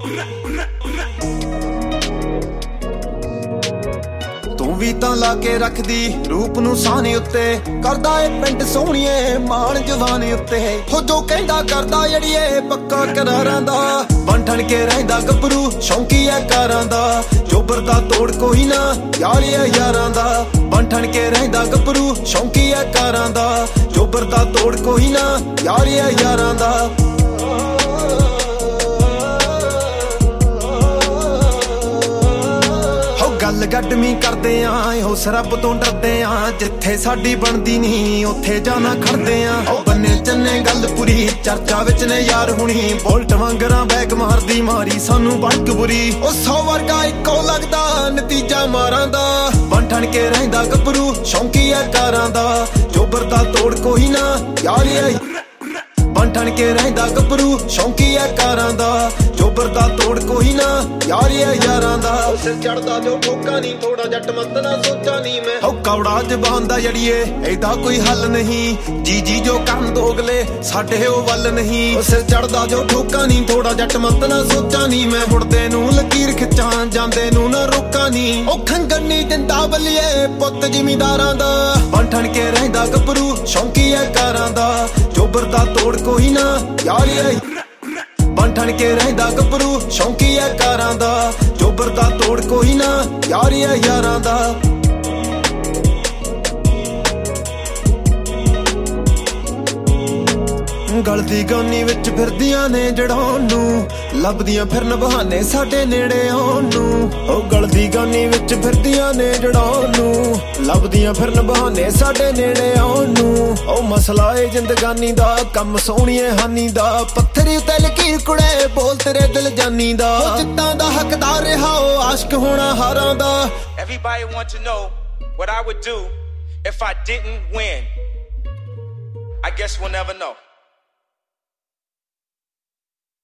ਤੂੰ ਵੀ ਤਾਂ ਲਾ ਕੇ ਰੱਖਦੀ ਰੂਪ ਨੂੰ ਸਾਹਨੇ ਉੱਤੇ ਕਰਦਾ ਏ ਪਿੰਡ ਸੋਹਣੀਏ ਮਾਣ ਜਵਾਨੀ ਉੱਤੇ ਹੋ ਜੋ ਕਹਿੰਦਾ ਕਰਦਾ ਜੜੀਏ ਪੱਕਾ ਕਰਾਰਾਂ ਦਾ ਬਣ ਠਣ ਕੇ ਰਹਿੰਦਾ ਗੱਭਰੂ ਸ਼ੌਂਕੀ ਐ ਕਾਰਾਂ ਦਾ ਜੋਬਰ ਦਾ ਤੋੜ ਕੋਈ ਨਾ ਯਾਰ ਐ ਯਾਰਾਂ ਦਾ ਬਣ ਠਣ ਕੇ ਰਹਿੰਦਾ ਗੱਭਰੂ ਸ਼ੌਂਕੀ ਐ ਕਾਰਾਂ ਦਾ ਜੋਬਰ ਦਾ ਤੋੜ ਕੋਈ ਨਾ ਯਾਰ ਐ ਯਾਰਾਂ ਦਾ ਗੱਲ ਗੱਡਮੀ ਕਰਦੇ ਆਂ ਉਸ ਰੱਬ ਤੋਂ ਡਰਦੇ ਆਂ ਜਿੱਥੇ ਸਾਡੀ ਬਣਦੀ ਨਹੀਂ ਉੱਥੇ ਜਾਣਾ ਖੜਦੇ ਆਂ ਉਹ ਬੰਨੇ ਚੰਨੇ ਗੱਲ ਪੂਰੀ ਚਰਚਾ ਵਿੱਚ ਨੇ ਯਾਰ ਹੁਣੀ ਬੋਲਟ ਵਾਂਗਰਾਂ ਬੈਕ ਮਾਰਦੀ ਮਾਰੀ ਸਾਨੂੰ ਬੜਕ ਬੁਰੀ ਉਹ 100 ਵਰਗਾ ਇੱਕੋ ਲੱਗਦਾ ਨਤੀਜਾ ਮਾਰਾਂ ਦਾ ਬਣ ਠਣ ਕੇ ਰਹਿੰਦਾ ਗੱਭਰੂ ਸ਼ੌਂਕੀ ਐ ਕਾਰਾਂ ਦਾ ਜੋਬਰ ਦਾ ਤੋੜ ਕੋਈ ਨਾ ਯਾਰ ਐ ਬਣ ਠਣ ਕੇ ਰਹਿੰਦਾ ਗੱਭਰੂ ਸ਼ੌਂਕੀ ਐ ਕਾਰਾਂ ਦਾ ਜੋਬਰ ਦਾ ਤੋੜ ਕੋਈ ਨਾ ਯਾਰ ਐ ਯਾਰਾਂ ਦਾ ਸਿਰ ਚੜਦਾ ਜੋ ਠੋਕਾ ਨਹੀਂ ਥੋੜਾ ਜੱਟ ਮਤ ਨਾ ਸੋਚਾਂ ਨਹੀਂ ਮੈਂ ਹੋ ਕੌੜਾ ਜ਼ਬਾਨ ਦਾ ਜੜੀਏ ਐਦਾ ਕੋਈ ਹੱਲ ਨਹੀਂ ਜੀ ਜੋ ਕਰਨ ਦੋਗਲੇ ਸਾਡੇ ਉਹ ਵੱਲ ਨਹੀਂ ਉਹ ਸਿਰ ਚੜਦਾ ਜੋ ਠੋਕਾ ਨਹੀਂ ਥੋੜਾ ਜੱਟ ਮਤ ਨਾ ਸੋਚਾਂ ਨਹੀਂ ਮੈਂ ਮੁੜਦੇ ਨੂੰ ਲਕੀਰ ਖਿੱਚਾਂ ਜਾਂਦੇ ਨੂੰ ਨਾ ਰੋਕਾਂ ਨਹੀਂ ਉਹ ਖੰਗਣ ਨਹੀਂ ਦਿੰਦਾ ਬੱਲੀਏ ਪੁੱਤ ਜ਼ਿਮੀਂਦਾਰਾਂ ਦਾ ਬਣ ਠਣ ਕੇ ਰਹਿੰਦਾ ਗੱਭਰੂ ਸ਼ੌਂਕੀ ਐ ਕਾਰਾਂ ਦਾ ਜੋਬਰ ਦਾ ਤੋੜ ਕੋਈ ਨਾ ਯਾਰ ਐ ਬਣ ਠਣ ਕੇ ਰਹਿੰਦਾ ਗੱਭਰੂ ਸ਼ੌਂਕੀ ਐ ਕਾਰਾਂ ਦਾ ਜੋਬਰ ਦਾ ਤੋੜ ਕੋਈ ਨਾ ਯਾਰ ਐ ਯਾਰਾਂ ਦਾ ਗਲਦੀ ਗਾਨੀ ਵਿੱਚ ਫਿਰਦੀਆਂ ਨੇ ਜੜਾਉਣ ਨੂੰ ਲੱਭਦੀਆਂ ਫਿਰਨ ਬਹਾਨੇ ਸਾਡੇ ਨੇੜੇ ਆਉਣ ਨੂੰ ਉਹ ਗਲਦੀ ਗਾਨੀ ਵਿੱਚ ਫਿਰਦੀਆਂ ਨੇ ਜੜਾਉਣ ਨੂੰ ਲੱਭਦੀਆਂ ਫਿਰਨ ਬਹਾਨੇ ਸਾਡੇ ਨੇੜੇ ਆਉਣ ਨੂੰ ਉਹ ਮਸਲਾ ਏ ਜ਼ਿੰਦਗਾਨੀ ਦਾ ਕੰਮ ਸੋਹਣੀਏ ਹਾਨੀ ਦਾ ਪੱਥਰੀ ਉਤੇ ਲਕੀਰ ਕੁੜੇ ਬੋਲ ਤੇਰੇ ਦਿਲ ਜਾਨੀ ਦਾ ਉਹ ਜਿੱਤਾਂ ਦਾ ਹੱਕਦਾਰ ਰਿਹਾ ਉਹ ਆਸ਼ਕ ਹੋਣਾ ਹਾਰਾਂ ਦਾ Everybody want to know what I would do if I didn't win. I guess we'll never know.